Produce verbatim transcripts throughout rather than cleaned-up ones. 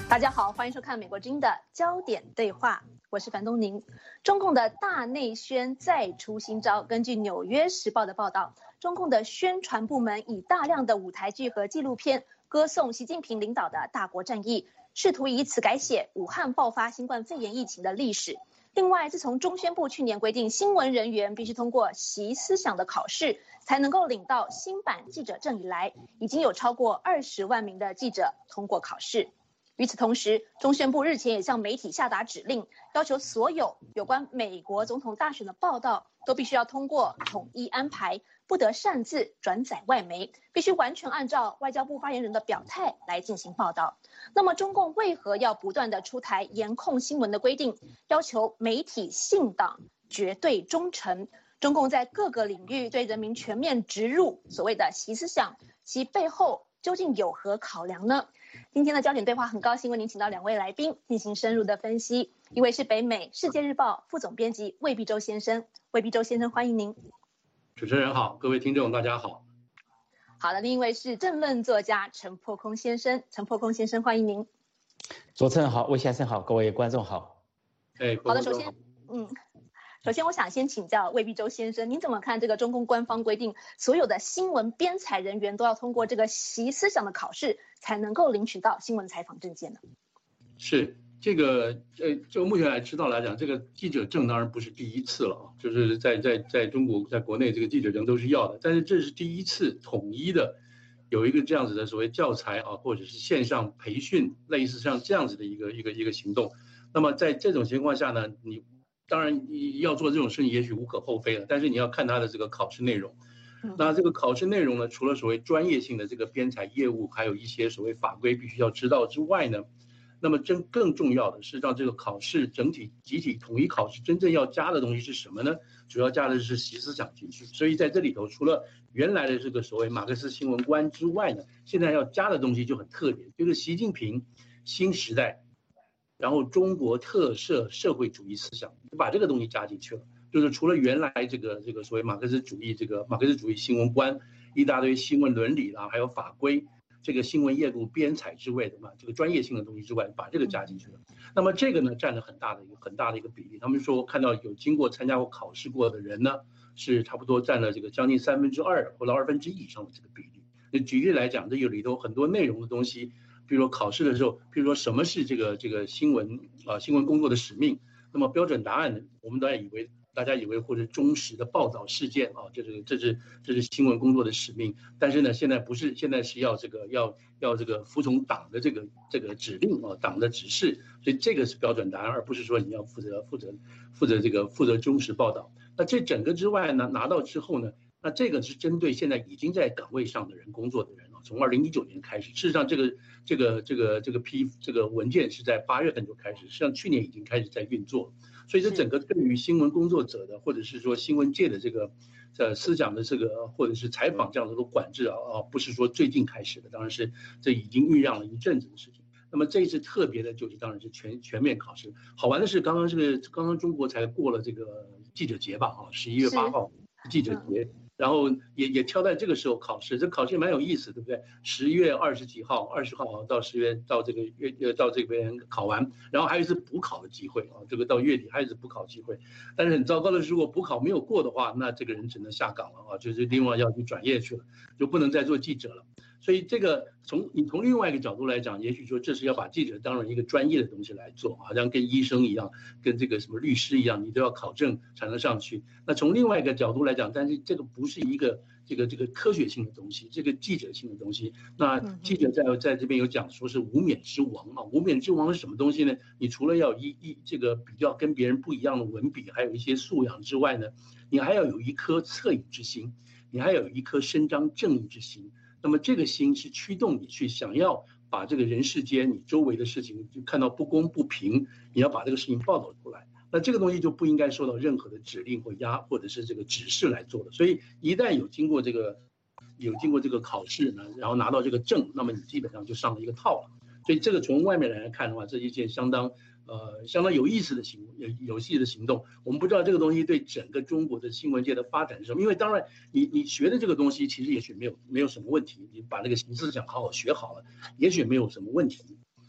大家好，欢迎收看美国之音的焦点对话，我是樊东宁。中共的大内宣再出新招，根据《纽约时报》的报道，中共的宣传部门以大量的舞台剧和纪录片歌颂习近平领导的大国战役，试图以此改写武汉爆发新冠肺炎疫情的历史。另外，自从中宣部去年规定新闻人员必须通过习思想的考试才能够领到新版记者证以来，已经有超过二十万名的记者通过考试。与此同时，中宣部日前也向媒体下达指令，要求所有有关美国总统大选的报道都必须要通过统一安排，不得擅自转载外媒，必须完全按照外交部发言人的表态来进行报道。那么，中共为何要不断的出台严控新闻的规定，要求媒体信党、绝对忠诚？中共在各个领域对人民全面植入所谓的习思想，其背后究竟有何考量呢？今天的焦点对话，很高兴为您请到两位来宾进行深入的分析。一位是北美世界日报副总编辑魏必洲先生，魏必洲先生欢迎您。 主持人好，各位听众大家好。 好的，另一位是政论作家陈破空先生，陈破空先生欢迎您。 主持人好，魏先生好，各位观众好。 哎， 好的，首先，嗯。首先，我想先请教魏必洲先生，您怎么看这个中共官方规定，所有的新闻编采人员都要通过这个习思想的考试，才能够领取到新闻采访证件呢？ 是这个，呃，就目前来知道来讲，这个记者证当然不是第一次了啊，就是在在在中国，在国内这个记者证都是要的，但是这是第一次统一的有一个这样子的所谓教材啊，或者是线上培训，类似像这样子的一个一个一个行动。那么在这种情况下呢，你当然要做这种事情也许无可厚非了，但是你要看他的这个考试内容。那这个考试内容呢，除了所谓专业性的这个编采业务，还有一些所谓法规必须要知道之外呢，那么真更重要的是让这个考试整体集体统一考试真正要加的东西是什么呢？主要加的是习思想进去。所以在这里头，除了原来的这个所谓马克思新闻观之外呢，现在要加的东西就很特别，就是习近平新时代。然后中国特色社会主义思想，把这个东西加进去了，就是除了原来这个这个所谓马克思主义这个马克思主义新闻观，一大堆新闻伦理啦，还有法规，这个新闻业务编采之外的嘛，这个专业性的东西之外，把这个加进去了。那么这个呢，占了很大的一个很大的一个比例。他们说看到有经过参加过考试过的人呢，是差不多占了这个将近三分之二或者二分之一以上的这个比例。那举例来讲，这有里头很多内容的东西。比如说考试的时候，比如说什么是这个这个新闻啊新闻工作的使命？那么标准答案，我们大家以为大家以为或者忠实的报道事件啊，这是这是这是新闻工作的使命。但是呢，现在不是，现在是要这个要要这个服从党的这个这个指令啊，党的指示。所以这个是标准答案，而不是说你要负责负责负责这个负责忠实报道。那这整个之外呢，拿到之后呢？那这个是针对现在已经在岗位上的人工作的人啊，从二零一九年开始，事实上这个这个这个这个批这个文件是在八月份就开始，实际上去年已经开始在运作，所以这整个对于新闻工作者的或者是说新闻界的这个呃思想的这个或者是采访这样的一个管制啊啊，不是说最近开始的，当然是这已经酝酿了一阵子的事情。那么这一次特别的就是当然是全全面考试。好玩的是，刚刚这个刚刚中国才过了这个记者节吧啊，十一月八号记者节。然后也也挑在这个时候考试，这考试也蛮有意思，对不对？十月二十几号，二十号到十月到这个月到这边考完，然后还有一次补考的机会啊，这个到月底还有一次补考机会。但是很糟糕的是，如果补考没有过的话，那这个人只能下岗了啊，就是另外要去转业去了，就不能再做记者了。所以这个从你从另外一个角度来讲，也许说这是要把记者当成一个专业的东西来做，好像跟医生一样，跟这个什么律师一样，你都要考证才能上去。那从另外一个角度来讲，但是这个不是一个这个这个科学性的东西，这个记者性的东西。那记者在在这边有讲说是无冕之王啊，无冕之王是什么东西呢？你除了要一一这个比较跟别人不一样的文笔，还有一些素养之外呢，你还要有一颗恻隐之心，你还有一颗伸张正义之心。那么这个心是驱动你去想要把这个人世间你周围的事情就看到不公不平，你要把这个事情报道出来。那这个东西就不应该受到任何的指令或压或者是这个指示来做的。所以一旦有经过这个有经过这个考试呢，然后拿到这个证，那么你基本上就上了一个套了。所以这个从外面来看的话，这是一件相当呃相当有意思的行有有戏的行动。我们不知道这个东西对整个中国的新闻界的发展是什么，因为当然你你学的这个东西其实也许没有没有什么问题，你把那个形思想好好学好了，也许没有什么问题。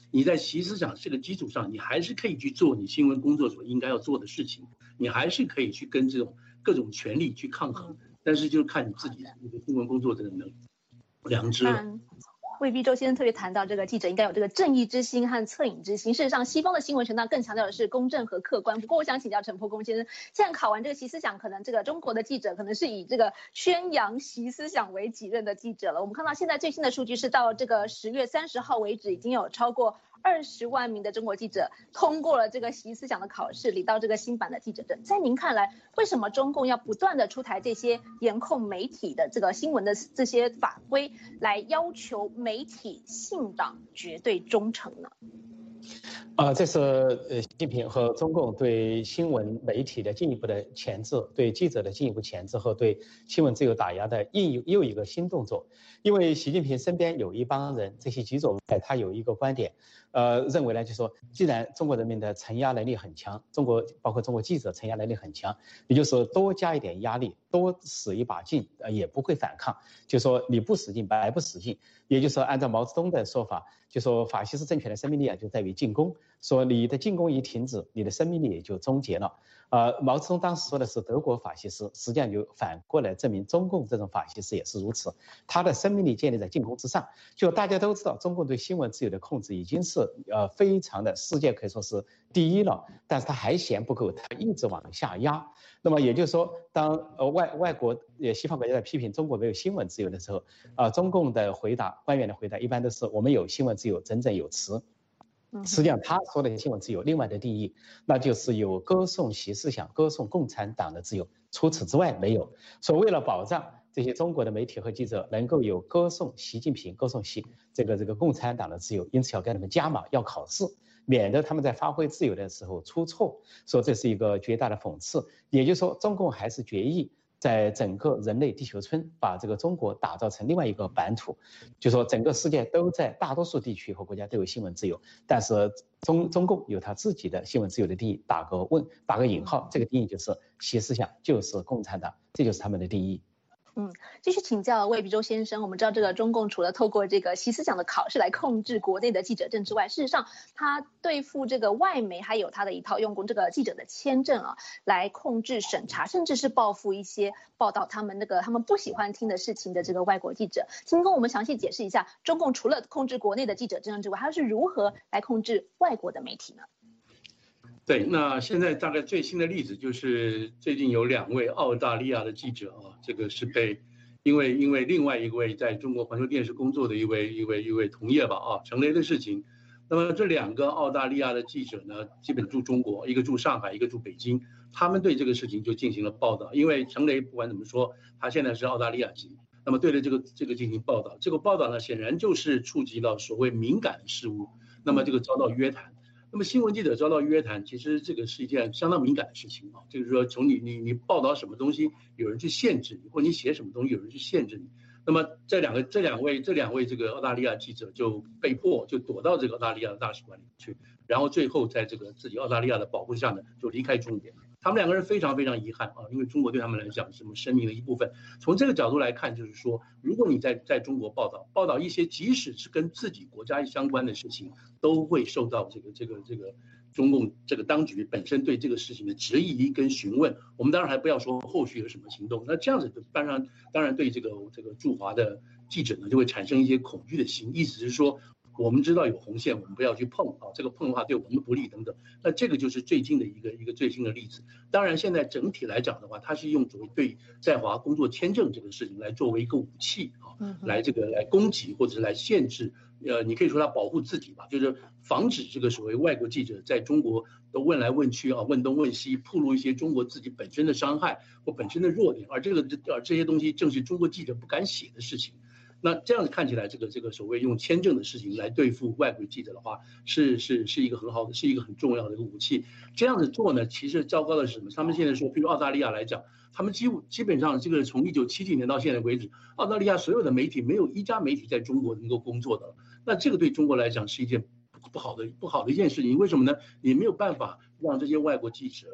你在习思想这个基础上，你还是可以去做你新闻工作所应该要做的事情，你还是可以去跟这种各种权力去抗衡，但是就是看你自己那个新闻工作者的能良知了。 魏必洲先生特别谈到，这个记者应该有这个正义之心和恻隐之心。事实上，西方的新闻传达更强调的是公正和客观。不过，我想请教陈伯公先生，现在考完这个习思想，可能这个中国的记者可能是以这个宣扬习思想为己任的记者了。我们看到现在最新的数据是到这个十月三十号为止，已经有超过二十万名的中国记者通过了这个习思想的考试，领到这个新版的记者证。在您看来，为什么中共要不断的出台这些严控媒体的这个新闻的这些法规，来要求媒体信党绝对忠诚呢？ 呃，这是呃习近平和中共对新闻媒体的进一步的钳制，对记者的进一步钳制和对新闻自由打压的又又一个新动作。因为习近平身边有一帮人，这些记者他有一个观点，呃，认为呢，就是说，既然中国人民的承压能力很强，中国包括中国记者承压能力很强，也就是多加一点压力，多使一把劲，呃，也不会反抗。就说你不使劲，白不使劲。也就是说，按照毛泽东的说法，就说法西斯政权的生命力啊，就在于进攻。说你的进攻一停止，你的生命力也就终结了。呃，毛泽东当时说的是德国法西斯，实际上就反过来证明中共这种法西斯也是如此，他的生命力建立在进攻之上。就大家都知道，中共对新闻自由的控制已经是呃非常的，世界可以说是第一了，但是他还嫌不够，他一直往下压。那么也就是说，当呃外外国呃西方国家在批评中国没有新闻自由的时候，啊、呃，中共的回答，官员的回答一般都是我们有新闻自由，振振有词。实际上，他说的新闻自由，另外的定义，那就是有歌颂习思想、歌颂共产党的自由，除此之外没有。所以，为了保障这些中国的媒体和记者能够有歌颂习近平、歌颂习这个这个共产党的自由，因此要给他们加码，要考试，免得他们在发挥自由的时候出错。说这是一个绝大的讽刺。也就是说，中共还是决意在整个人类地球村把这个中国打造成另外一个版图，就说整个世界都在大多数地区和国家都有新闻自由，但是中中共有他自己的新闻自由的定义，打个问打个引号，这个定义就是习思想就是共产党，这就是他们的定义。 嗯，继续请教魏必洲先生，我们知道这个中共除了透过这个习思想的考试来控制国内的记者证之外，事实上他对付这个外媒还有他的一套用工这个记者的签证啊，来控制审查，甚至是报复一些报道他们那个他们不喜欢听的事情的这个外国记者。请跟我们详细解释一下，中共除了控制国内的记者证之外，他是如何来控制外国的媒体呢？ 对，那现在大概最新的例子就是最近有两位澳大利亚的记者啊，这个是被因为因为另外一位在中国环球电视工作的一位一位一位同业吧啊陈雷的事情，那么这两个澳大利亚的记者呢，基本住中国，一个住上海，一个住北京，他们对这个事情就进行了报道，因为陈雷不管怎么说，他现在是澳大利亚籍，那么对着这个这个进行报道，这个报道呢显然就是触及到所谓敏感事务，那么这个遭到约谈。那么新闻记者遭到约谈，其实这个是一件相当敏感的事情啊。就是说，从你你你报道什么东西，有人去限制你，或者你写什么东西，有人去限制你。那么这两个这两位这两位这个澳大利亚记者就被迫就躲到这个澳大利亚的大使馆里去，然后最后在这个自己澳大利亚的保护下呢，就离开中国。他们两个人非常非常遗憾啊，因为中国对他们来讲是什么生命的一部分。从这个角度来看，就是说，如果你在在中国报道报道一些即使是跟自己国家相关的事情，都会受到这个这个这个中共这个当局本身对这个事情的质疑跟询问。我们当然还不要说后续有什么行动，那这样子当然当然对这个这个驻华的记者呢就会产生一些恐惧的心，意思是说，我们知道有红线，我们不要去碰啊，这个碰的话对我们不利等等。那这个就是最近的一个一个最新的例子。当然，现在整体来讲的话，它是用作为对在华工作签证这个事情来作为一个武器啊，来这个来攻击或者是来限制。呃，你可以说它保护自己吧，就是防止这个所谓外国记者在中国都问来问去啊，问东问西，暴露一些中国自己本身的伤害或本身的弱点，而这个而这些东西正是中国记者不敢写的事情。那这样子看起来，这个这个所谓用签证的事情来对付外国记者的话，是是是一个很好的，是一个很重要的一个武器。这样子做呢，其实糟糕的是什么？他们现在说，比如澳大利亚来讲，他们几乎基本上这个从一九七几年到现在为止，澳大利亚所有的媒体没有一家媒体在中国能够工作的了。那这个对中国来讲是一件不好的不好的一件事情。为什么呢？你没有办法让这些外国记者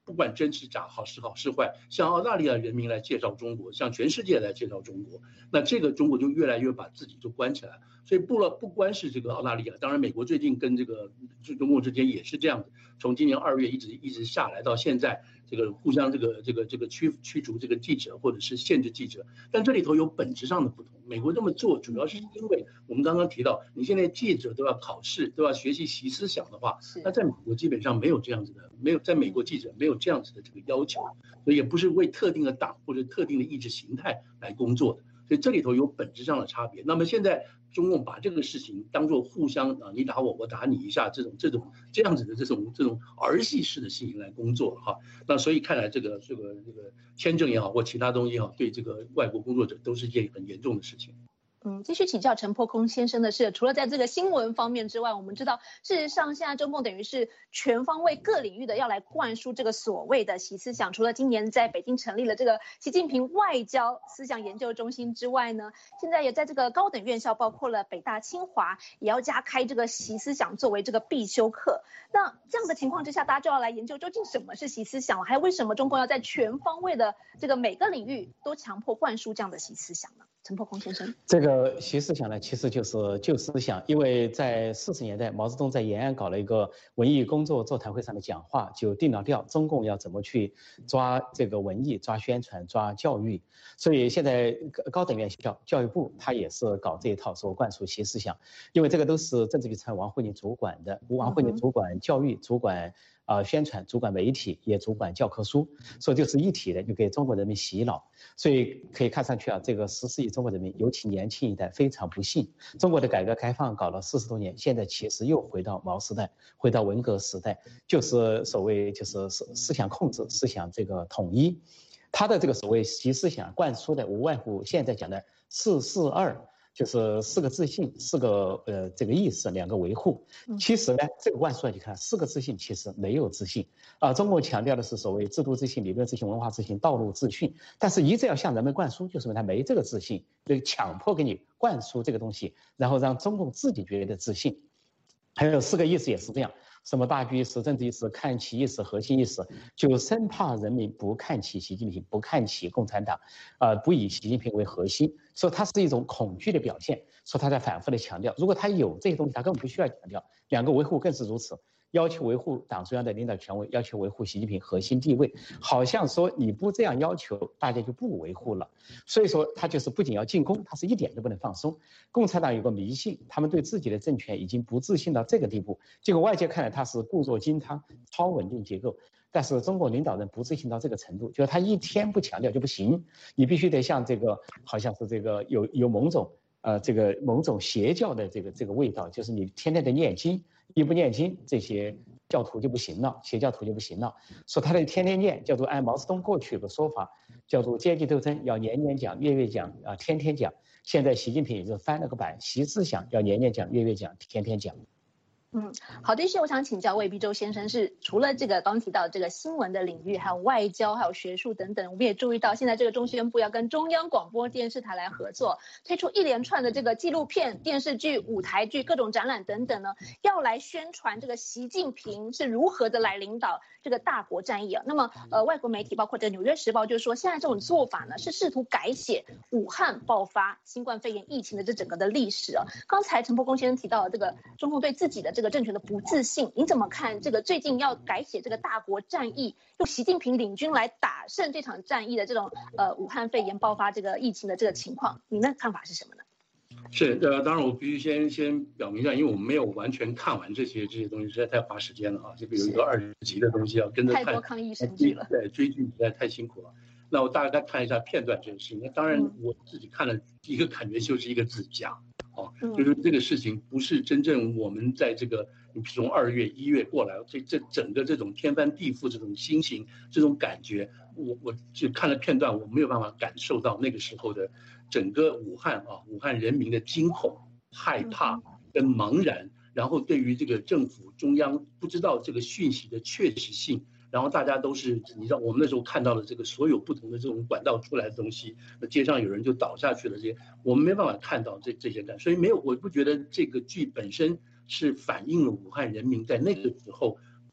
不管真是假，好是好是坏，向澳大利亚人民来介绍中国，向全世界来介绍中国，那这个中国就越来越把自己就关起来。所以不了，不光是这个澳大利亚，当然美国最近跟这个中共之间也是这样子，从今年二月一直一直下来到现在，这个互相这个这个这个驱驱逐这个记者或者是限制记者，但这里头有本质上的不同。美国这么做主要是因为我们刚刚提到，你现在记者都要考试，都要学习习思想的话，那在美国基本上没有这样子的，没有在美国记者没有这样子的这个要求，所以也不是为特定的党或者特定的意识形态来工作的。所以这里头有本质上的差别。那么现在中共把这个事情当作互相啊，你打我，我打你一下，这种这种这样子的这种这种儿戏式的事情来工作哈。那所以看来这个这个这个签证也好或其他东西也好，对这个外国工作者都是一件很严重的事情。 嗯，继续请教陈破空先生的是，除了在这个新闻方面之外，我们知道，事实上现在中共等于是全方位各领域的要来灌输这个所谓的习思想。除了今年在北京成立了这个习近平外交思想研究中心之外呢，现在也在这个高等院校，包括了北大、清华，也要加开这个习思想作为这个必修课。那这样的情况之下，大家就要来研究究竟什么是习思想，还有为什么中共要在全方位的这个每个领域都强迫灌输这样的习思想呢？陈破空先生， 这个习思想呢，其实就是旧思想，因为在四十年代，毛泽东在延安搞了一个文艺工作座谈会上的讲话，就定了调，中共要怎么去抓这个文艺、抓宣传、抓教育。所以现在高等院校教育部他也是搞这一套，说灌输习思想，因为这个都是政治局常委王沪宁主管的，王沪宁主管教育，主管啊、呃、宣传，主管媒体，也主管教科书，所以就是一体的，就给中国人民洗脑。所以可以看上去啊，这个十四亿中国人民，尤其年轻一代非常不幸。中国的改革开放搞了四十多年，现在其实又回到毛时代，回到文革时代，就是所谓就是思思想控制、思想这个统一。他的这个所谓习思想灌输的无外乎现在讲的四四二。就是四个自信，四个呃这个意识，两个维护。其实呢，这个灌输你看，四个自信其实没有自信啊。中国强调的是所谓制度自信、理论自信、文化自信、道路自信，但是一直要向人们灌输，就是因为他没这个自信，就强迫给你灌输这个东西，然后让中共自己觉得自信。还有四个意识也是这样。什么大局意识、政治意识、看齐意识、核心意识，就生怕人民不看齐习近平，不看齐共产党，呃，不以习近平为核心，所以它是一种恐惧的表现。所以他在反复的强调，如果他有这些东西，他根本不需要强调。两个维护更是如此，要求维护党中央的领导权威，要求维护习近平核心地位，好像说你不这样要求，大家就不维护了。所以说他就是不仅要进攻，他是一点都不能放松。共产党有个迷信，他们对自己的政权已经不自信到这个地步，结果外界看来他是固若金汤，超稳定结构。但是中国领导人不自信到这个程度，就是他一天不强调就不行，你必须得像这个好像是这个有有某种呃这个某种邪教的这个这个味道，就是你天天的念经，一不念经，这些教徒就不行了，邪教徒就不行了。说他的天天念，叫做按毛泽东过去有个说法，叫做阶级斗争要年年讲、月月讲啊、天天讲。现在习近平也就翻了个版，习思想要年年讲、月月讲、天天讲。 嗯，好的，是我想请教魏必洲先生是，除了这个刚提到这个新闻的领域，还有外交，还有学术等等，我们也注意到现在这个中宣部要跟中央广播电视台来合作，推出一连串的这个纪录片、电视剧、舞台剧、各种展览等等呢，要来宣传这个习近平是如何的来领导这个大国战役啊。那么呃，外国媒体包括这个《纽约时报》就说，现在这种做法呢是试图改写武汉爆发新冠肺炎疫情的这整个的历史啊。刚才陈破空先生提到了这个中共对自己的这个政权的不自信，你怎么看这个最近要改写这个大国战役，用习近平领军来打胜这场战役的这种呃武汉肺炎爆发这个疫情的这个情况，你的看法是什么呢？ 是呃，当然我必须先先表明一下，因为我们没有完全看完这些这些东西，实在太花时间了啊。就比如一个二十集的东西要跟着看， 太多抗疫神剧了， 对，追剧实在太辛苦了。那我大概看一下片段这个事情。那当然我自己看了一个感觉就是一个字假。哦，就是这个事情不是真正我们在这个你从二月一月过来，这这整个这种天翻地覆这种心情这种感觉，我我就看了片段，我没有办法感受到那个时候的整个武汉啊，武汉人民的惊恐、害怕跟茫然，然后对于这个政府中央不知道这个讯息的确实性。然后大家都是，你知道，我们那时候看到了这个所有不同的这种管道出来的东西，那街上有人就倒下去了，这些我们没办法看到这这些感，所以没有，我不觉得这个剧本身是反映了武汉人民在那个时候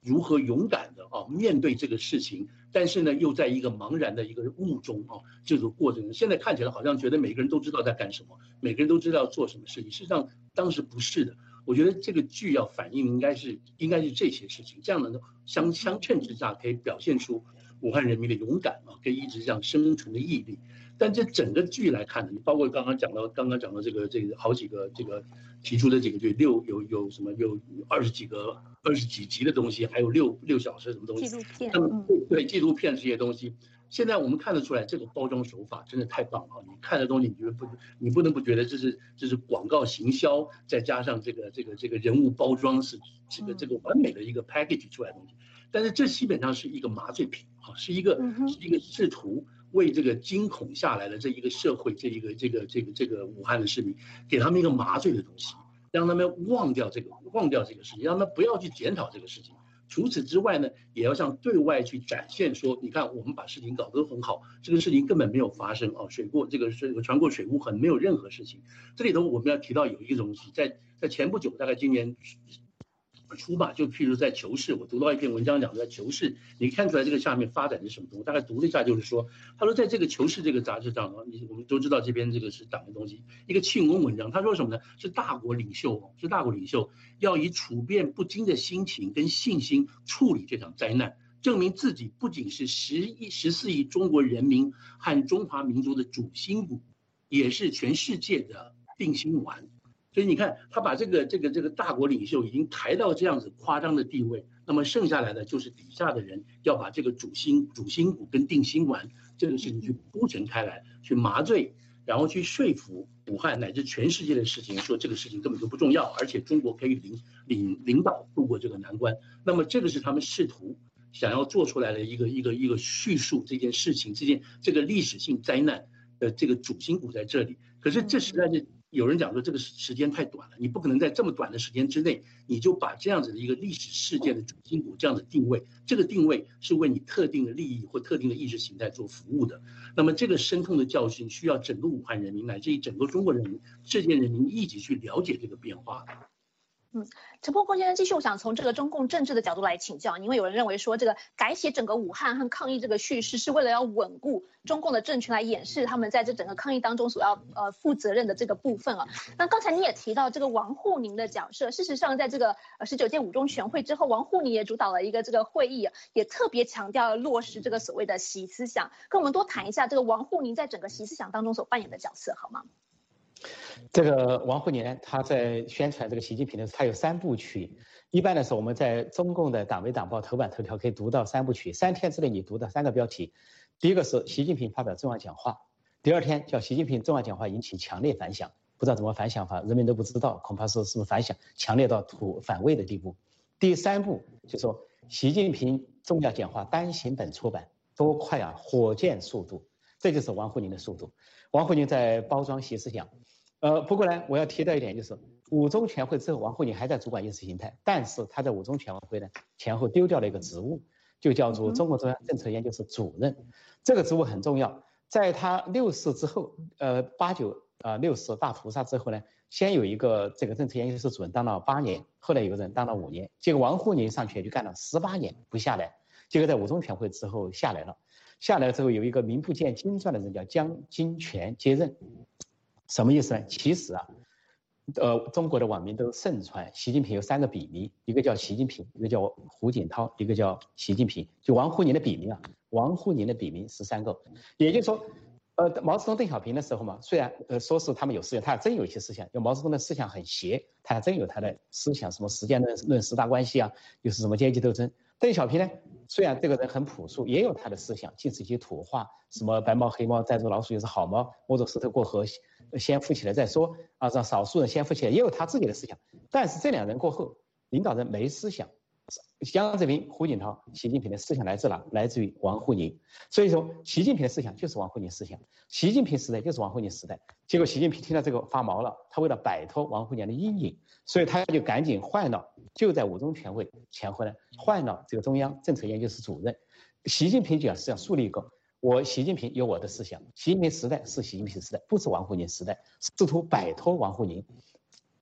如何勇敢的啊面对这个事情，但是呢又在一个茫然的一个雾中啊这个过程，现在看起来好像觉得每个人都知道在干什么，每个人都知道做什么事情，事实上当时不是的。我觉得这个剧要反映应该是应该是这些事情，这样的相相称之下可以表现出武汉人民的勇敢啊，跟一直这样生存的毅力。但这整个剧来看呢，包括刚刚讲到刚刚讲到这个这个好几个这个提出的几个剧，六有有什么有二十几个二十几集的东西，还有六六小时什么东西， 纪录片， 那么对纪录片这些东西。现在我们看得出来，这个包装手法真的太棒了！你看的东西，你觉得不，你不能不觉得这是这是广告行销，再加上这个这个这个人物包装是这个这个完美的一个 package 出来的东西。但是这基本上是一个麻醉品啊，是一个是一个试图为这个惊恐下来的这一个社会，这一个这个这个这个武汉的市民，给他们一个麻醉的东西，让他们忘掉这个忘掉这个事情，让他们不要去检讨这个事情。除此之外呢，也要向对外去展现说，你看我们把事情搞得很好，这个事情根本没有发生啊，水过这个水船过水无痕，没有任何事情。这里头我们要提到有一个东西，在在前不久，大概今年初吧，就譬如在求是，我读到一篇文章讲在求是，你看出来这个下面发展是什么东西？大概读了一下，就是说，他说在这个求是这个杂志上，你我们都知道这边这个是党的东西，一个庆功文章，他说什么呢？是大国领袖，是大国领袖要以处变不惊的心情跟信心处理这场灾难，证明自己不仅是十亿十四亿中国人民和中华民族的主心骨，也是全世界的定心丸。所以你看，他把这个这个这个大国领袖已经抬到这样子夸张的地位，那么剩下来的就是底下的人要把这个主心主心骨跟定心丸这个事情去铺陈开来，去麻醉，然后去说服武汉乃至全世界的事情，说这个事情根本就不重要，而且中国可以领领领导度过这个难关。那么这个是他们试图想要做出来的一个一个一个叙述这件事情，这件这个历史性灾难的这个主心骨在这里。可是这实在是。有人讲说这个时间太短了，你不可能在这么短的时间之内，你就把这样子的一个历史事件的主心骨这样的定位，这个定位是为你特定的利益或特定的意识形态做服务的。那么这个深痛的教训需要整个武汉人民乃至于整个中国人民、世界人民一起去了解这个变化。 嗯，陈伯公先生，继续我想从这个中共政治的角度来请教，因为有人认为说这个改写整个武汉和抗疫这个叙事是为了要稳固中共的政权，来掩饰他们在这整个抗疫当中所要呃负责任的这个部分啊。那刚才你也提到这个王沪宁的角色，事实上在这个呃十九届五中全会之后，王沪宁也主导了一个这个会议，也特别强调落实这个所谓的习思想，跟我们多谈一下这个王沪宁在整个习思想当中所扮演的角色好吗？ 这个王沪宁他在宣传这个习近平的时候，他有三部曲。一般的时候，我们在中共的党媒党报头版头条可以读到三部曲，三天之内你读到三个标题。第一个是习近平发表重要讲话，第二天叫习近平重要讲话引起强烈反响，不知道怎么反响法，人民都不知道，恐怕是是不是反响强烈到土反胃的地步。第三步就说习近平重要讲话单行本出版，多快啊，火箭速度，这就是王沪宁的速度。王沪宁在包装习思想。呃，不过呢，我要提到一点，就是五中全会之后，王沪宁还在主管意识形态，但是他在五中全会呢前后丢掉了一个职务，就叫做中国中央政策研究室主任。这个职务很重要，在他六四之后，呃，八九啊六四大屠杀之后呢，先有一个这个政策研究室主任当了八年，后来有个人当了五年，结果王沪宁上去就干了十八年不下来，结果在五中全会之后下来了，下来之后有一个名不见经传的人叫江金泉接任。什么意思呢？其实啊，呃，中国的网民都盛传习近平有三个笔名，一个叫习近平，一个叫胡锦涛，一个叫习近平。就王沪宁的笔名啊，王沪宁的笔名是三个。也就是说，呃，毛泽东、邓小平的时候嘛，虽然呃说是他们有思想，他还真有一些思想。就毛泽东的思想很邪，他还真有他的思想，什么时间论、论十大关系啊，又是什么阶级斗争。邓小平呢，虽然这个人很朴素，也有他的思想，尽是一些土话，什么白猫黑猫，载着老鼠也是好猫，摸着石头过河，先富起来再说啊，让少数人先富起来，也有他自己的思想。但是这两人过后，领导人没思想。江泽民、胡锦涛、习近平的思想来自哪？来自于王沪宁。所以说，习近平的思想就是王沪宁思想，习近平时代就是王沪宁时代。结果习近平听到这个发毛了，他为了摆脱王沪宁的阴影，所以他就赶紧换了，就在五中全会前后呢，换了这个中央政策研究室主任。习近平讲是要树立一个，我习近平有我的思想，习近平时代是习近平时代，不是王沪宁时代，试图摆脱王沪宁。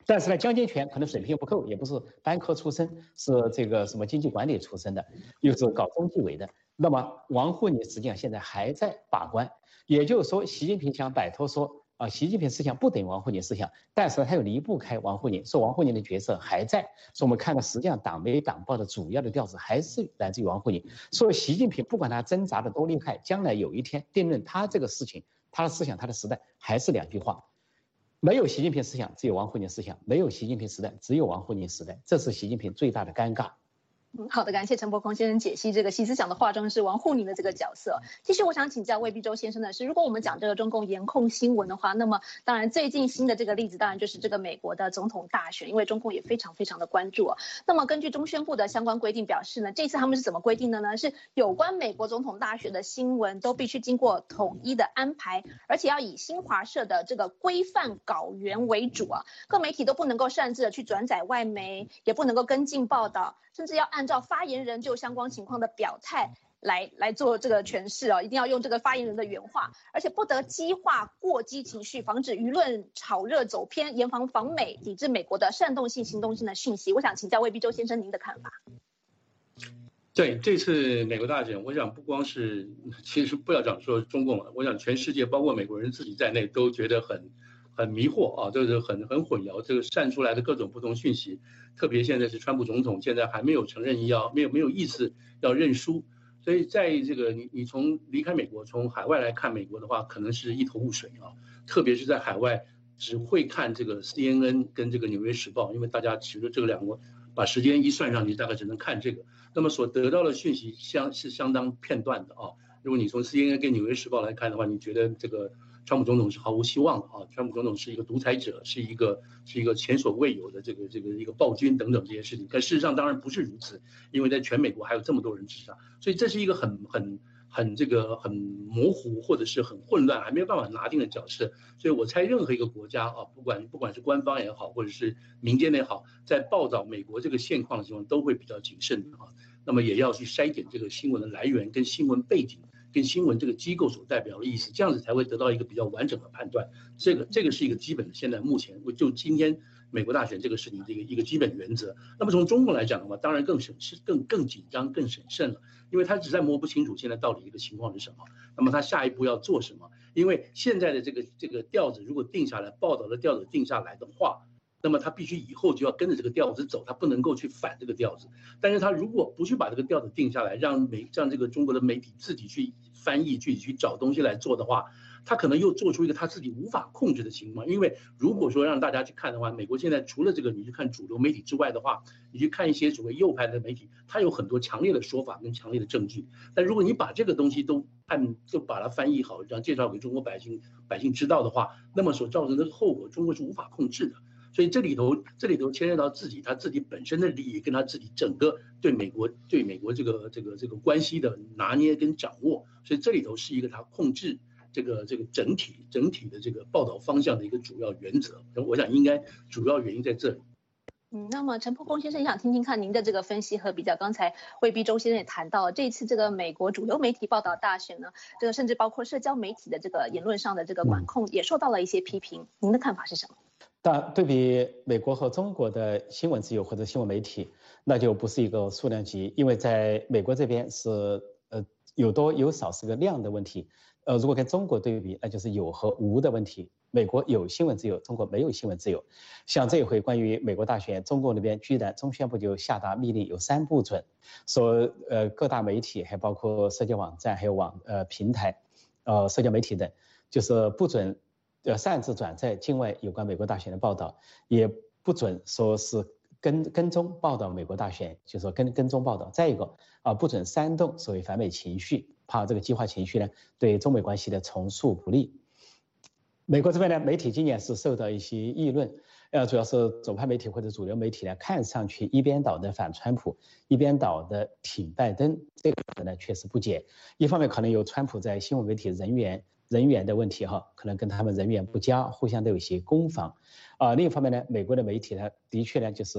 但是呢，江金泉可能水平不够，也不是班科出身，是这个什么经济管理出身的，又是搞中纪委的。那么王沪宁实际上现在还在把关，也就是说，习近平想摆脱说啊，习近平思想不等于王沪宁思想，但是他又离不开王沪宁，说王沪宁的角色还在。说我们看到，实际上党媒党报的主要的调子还是来自于王沪宁。所以习近平不管他挣扎的多厉害，将来有一天定论他这个事情，他的思想，他的时代，还是两句话。没有习近平思想，只有王沪宁思想；没有习近平时代，只有王沪宁时代。这是习近平最大的尴尬。 嗯，好的，感谢陈伯空先生解析这个习思想的化妆师王沪宁的这个角色。继续，我想请教魏必洲先生的是，如果我们讲这个中共严控新闻的话，那么当然最近新的这个例子，当然就是这个美国的总统大选，因为中共也非常非常的关注啊。那么根据中宣部的相关规定表示呢，这次他们是怎么规定的呢？是有关美国总统大选的新闻都必须经过统一的安排，而且要以新华社的这个规范稿源为主啊，各媒体都不能够擅自的去转载外媒，也不能够跟进报道，甚至要按照发言人就相关情况的表态来来做这个诠释哦，一定要用这个发言人的原话，而且不得激化过激情绪，防止舆论炒热走偏，严防访美，抵制美国的煽动性、行动性的讯息。我想请教魏必洲先生您的看法。 对这次美国大选，我想不光是，其实不要讲说中共了，我想全世界包括美国人自己在内都觉得很很迷惑啊，就是很很混淆这个散出来的各种不同讯息。特别现在是川普总统，现在还没有承认要没有没有意思要认输，所以在这个你你从离开美国，从海外来看美国的话，可能是一头雾水啊。特别是在海外只会看这个 C N N 跟这个纽约时报，因为大家其实这个两个把时间一算上去，大概只能看这个。那么所得到的讯息相是相当片段的啊。如果你从 C N N 跟纽约时报来看的话，你觉得这个川普总统是毫无希望的啊！川普总统是一个独裁者，是一个是一个前所未有的这个这个一个暴君等等这些事情。可事实上当然不是如此，因为在全美国还有这么多人支持他，所以这是一个很很很这个很模糊或者是很混乱，还没有办法拿定的角色。所以我猜任何一个国家啊，不管不管是官方也好，或者是民间也好，在报道美国这个现况的情况都会比较谨慎的啊。那么也要去筛检这个新闻的来源跟新闻背景。跟新闻这个机构所代表的意思，这样子才会得到一个比较完整的判断。这个这个是一个基本的，现在目前就今天美国大选这个事情的一个一个基本原则。那么从中共来讲的话，当然更审慎、更更紧张、更审慎了，因为他实在摸不清楚现在到底一个情况是什么。那么他下一步要做什么？因为现在的这个这个调子如果定下来，报道的调子定下来的话，那么他必须以后就要跟着这个调子走，他不能够去反这个调子。但是他如果不去把这个调子定下来，让媒让这个中国的媒体自己去翻译、去去找东西来做的话，他可能又做出一个他自己无法控制的情况。因为如果说让大家去看的话，美国现在除了这个你去看主流媒体之外的话，你去看一些所谓右派的媒体，它有很多强烈的说法跟强烈的证据。但如果你把这个东西都按就把它翻译好，让介绍给中国百姓百姓知道的话，那么所造成的后果，中国是无法控制的。所以这里头，这里头牵涉到自己他自己本身的利益，跟他自己整个对美国对美国这个这个这个关系的拿捏跟掌握，所以这里头是一个他控制这个这个整体整体的这个报道方向的一个主要原则。我想应该主要原因在这里。 嗯，那么陈伯空先生也想听听看您的这个分析和比较。刚才魏必洲先生也谈到，这一次这个美国主流媒体报道大选呢，这个甚至包括社交媒体的这个言论上的这个管控也受到了一些批评。您的看法是什么？ 但对比美国和中国的新闻自由或者新闻媒体，那就不是一个数量级，因为在美国这边是呃有多有少是个量的问题，呃如果跟中国对比，那就是有和无的问题。美国有新闻自由，中国没有新闻自由。像这一回关于美国大选，中国那边居然中宣部就下达命令，有三不准，说呃各大媒体还包括社交网站还有网呃平台，呃社交媒体等，就是不准。呃，擅自转载境外有关美国大选的报道，也不准说是跟跟踪报道美国大选，就是说跟跟踪报道。再一个啊，不准煽动所谓反美情绪，怕这个激化情绪呢，对中美关系的重塑不利。美国这边呢，媒体今年是受到一些议论，呃，主要是左派媒体或者主流媒体呢，看上去一边倒的反川普，一边倒的挺拜登，这个呢确实不解。一方面可能有川普在新闻媒体人员。人员的问题哈，可能跟他们人员不佳，互相都有一些攻防，啊、呃，另一方面呢，美国的媒体呢，的确呢就是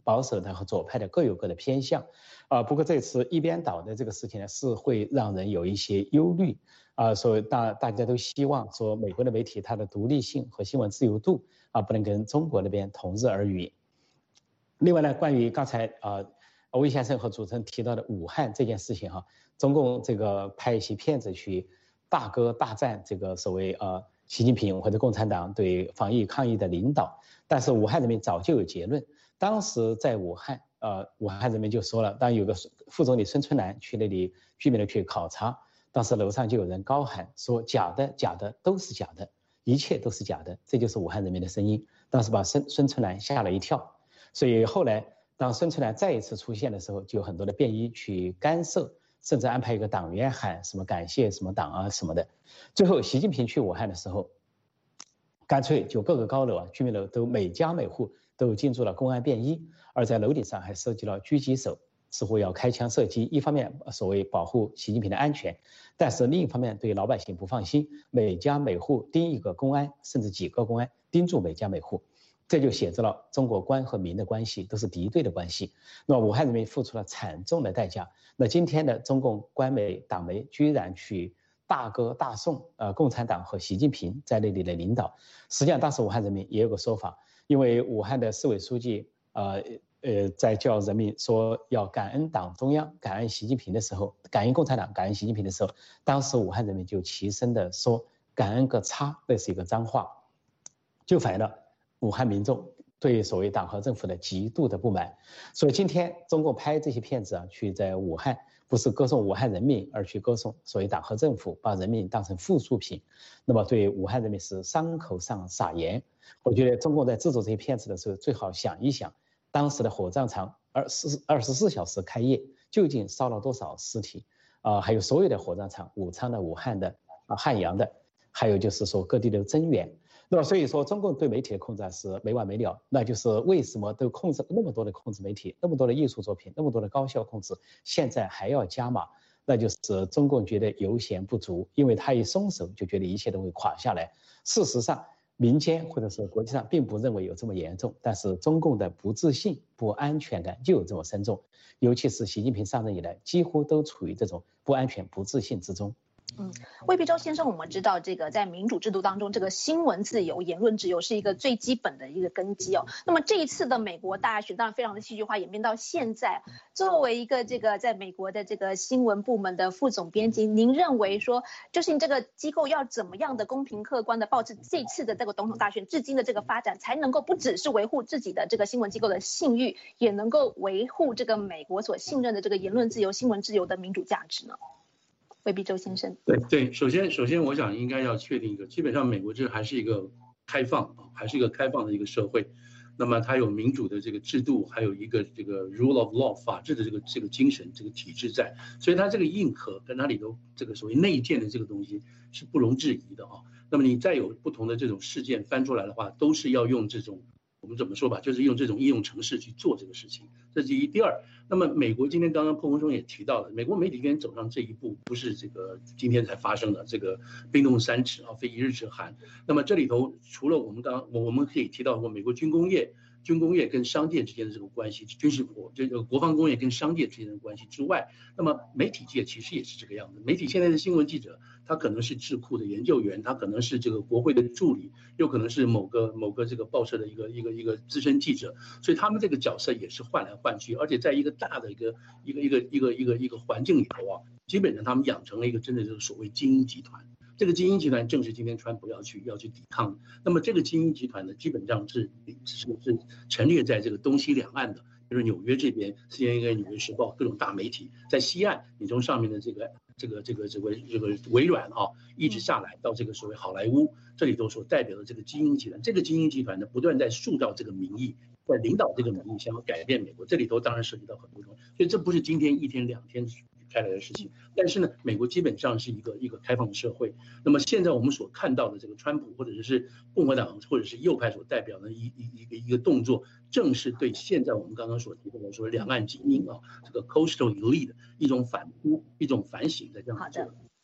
保守的和左派的各有各的偏向，啊，不过这次一边倒的这个事情呢，是会让人有一些忧虑，啊，所以大大家都希望说美国的媒体它的独立性和新闻自由度啊，不能跟中国那边同日而语。另外呢，关于刚才啊魏先生和主持人提到的武汉这件事情哈，中共这个拍一些片子去大歌大赞这个所谓呃习近平或者共产党对防疫抗疫的领导，但是武汉人民早就有结论，当时在武汉。呃，武汉人民就说了，当有个副总理孙春兰去那里居民的去考察，当时楼上就有人高喊说假的假的都是假的，一切都是假的，这就是武汉人民的声音，当时把孙孙春兰吓了一跳，所以后来当孙春兰再一次出现的时候，就有很多的便衣去干涉，甚至安排一个党员喊什么感谢什么党啊什么的，最后习近平去武汉的时候，干脆就各个高楼啊居民楼都每家每户都进驻了公安便衣，而在楼顶上还设计了狙击手，似乎要开枪射击，一方面所谓保护习近平的安全，但是另一方面对老百姓不放心，每家每户盯一个公安，甚至几个公安盯住每家每户，这就写着了中国官和民的关系都是敌对的关系。那么武汉人民付出了惨重的代价，那今天的中共官媒党媒居然去大歌大颂呃共产党和习近平在那里的领导，实际上当时武汉人民也有个说法，因为武汉的市委书记呃呃在叫人民说要感恩党中央感恩习近平的时候，感恩共产党感恩习近平的时候，当时武汉人民就齐声的说感恩个叉，那是一个脏话，就反映了武汉民众对所谓党和政府的极度的不满。所以今天中共拍这些片子啊，去在武汉不是歌颂武汉人民，而去歌颂所谓党和政府，把人民当成附属品，那么对武汉人民是伤口上撒盐。我觉得中共在制作这些片子的时候，最好想一想，当时的火葬场二十二十四小时开业，究竟烧了多少尸体啊、呃？还有所有的火葬场，武昌的、武汉的、啊汉阳的，还有就是说各地的增援。那么所以说，中共对媒体的控制是没完没了，那就是为什么都控制那么多的控制媒体，那么多的艺术作品，那么多的高效控制，现在还要加码，那就是中共觉得油钱不足，因为他一松手就觉得一切都会垮下来。事实上，民间或者是国际上并不认为有这么严重，但是中共的不自信、不安全感就有这么深重，尤其是习近平上任以来，几乎都处于这种不安全、不自信之中。 嗯，魏必洲先生，我们知道这个在民主制度当中，这个新闻自由、言论自由是一个最基本的一个根基哦。那么这一次的美国大选，当然非常的戏剧化，演变到现在，作为一个这个在美国的这个新闻部门的副总编辑，您认为说，就是你这个机构要怎么样的公平客观的报致这次的这个总统大选至今的这个发展，才能够不只是维护自己的这个新闻机构的信誉，也能够维护这个美国所信任的这个言论自由、新闻自由的民主价值呢？魏必洲先生， 对对，首先首先我想应该要确定一个，基本上美国这还是一个开放啊，还是一个开放的一个社会，那么它有民主的这个制度，还有一个这个 rule of law 法治的这个这个精神这个体制在，所以它这个硬核跟它里头这个所谓内建的这个东西是不容置疑的啊。那么你再有不同的这种事件翻出来的话，都是要用这种。我们怎么说吧，就是用这种应用程式去做这个事情，这是第一。第二，那么美国今天刚刚破空中也提到了，美国媒体今走上这一步，不是这个今天才发生的，这个冰冻三尺啊，非一日之寒。那么这里头除了我们刚刚我我们可以提到过美国军工业。军工业跟商界之间的这个关系，军事国这个国防工业跟商界之间的关系之外，那么媒体界其实也是这个样子。媒体现在的新闻记者，他可能是智库的研究员，他可能是这个国会的助理，又可能是某个某个这个报社的一个一个一个资深记者，所以他们这个角色也是换来换去，而且在一个大的一个一个一个一个一个一个环境里头啊，基本上他们养成了一个真的就是所谓精英集团。这个精英集团正是今天川普要去要去抵抗的。那么这个精英集团呢，基本上是是是陈列在这个东西两岸的，就是纽约这边 C N N、纽约时报各种大媒体，在西岸你从上面的这个这个这个这个这个微软啊，一直下来到这个所谓好莱坞，这里头所代表的这个精英集团，这个精英集团呢不断在塑造这个民意，在领导这个民意，想要改变美国，这里头当然涉及到很多东西，所以这不是今天一天两天开来的事情，但是呢，美国基本上是一个一个开放的社会。那么现在我们所看到的这个川普或者是共和党或者是右派所代表的一一一个一个动作，正是对现在我们刚刚所提到的说两岸精英啊，这个 coastal elite 一种反扑、一种反省的这样的。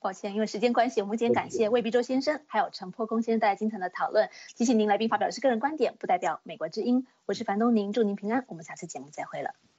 抱歉，因为时间关系，我们今天感谢魏必洲先生还有陈破公先生带来精彩的讨论。提醒您，来宾发表的是个人观点，不代表美国之音。我是樊东宁，祝您平安，我们下次节目再会了。